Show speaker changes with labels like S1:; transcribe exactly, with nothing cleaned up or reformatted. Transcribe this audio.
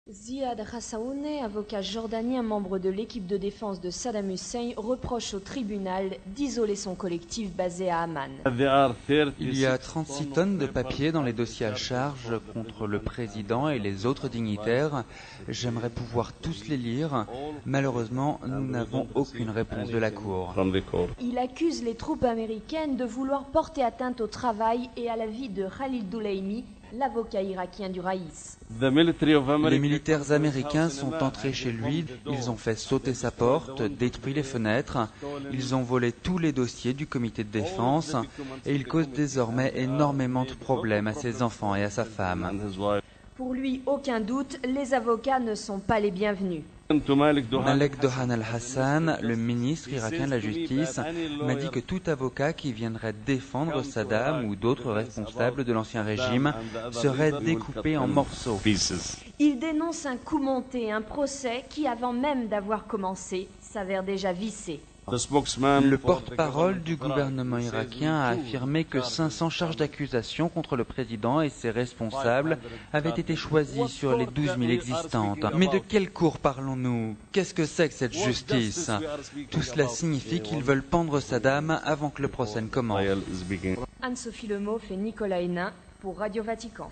S1: Ziad Hassaoune, avocat jordanien, membre de l'équipe de défense de Saddam Hussein, reproche au tribunal d'isoler son collectif basé à Amman.
S2: Il y a trente-six tonnes de papier dans les dossiers à charge contre le président et les autres dignitaires. J'aimerais pouvoir tous les lire. Malheureusement, nous n'avons aucune réponse de la Cour.
S1: Il accuse les troupes américaines de vouloir porter atteinte au travail et à la vie de Khalil Doulaimi, l'avocat irakien du Raïs.
S2: Les militaires américains sont entrés chez lui, ils ont fait sauter sa porte, détruit les fenêtres, ils ont volé tous les dossiers du comité de défense et ils causent désormais énormément de problèmes à ses enfants et à sa femme.
S1: Pour lui, aucun doute, les avocats ne sont pas les bienvenus.
S2: Malek Dohan al-Hassan, le ministre irakien de la Justice, m'a dit que tout avocat qui viendrait défendre Saddam ou d'autres responsables de l'ancien régime serait découpé en morceaux.
S1: Il dénonce un coup monté, un procès qui, avant même d'avoir commencé, s'avère déjà vissé.
S2: Le porte-parole du gouvernement irakien a affirmé que cinq cents charges d'accusation contre le président et ses responsables avaient été choisies sur les douze mille existantes. Mais de quelle cour parlons-nous? Qu'est-ce que c'est que cette justice? Tout cela signifie qu'ils veulent pendre Saddam avant que le procès ne commence.
S1: Anne-Sophie Lemot fait Nicolas Hénin pour Radio Vatican.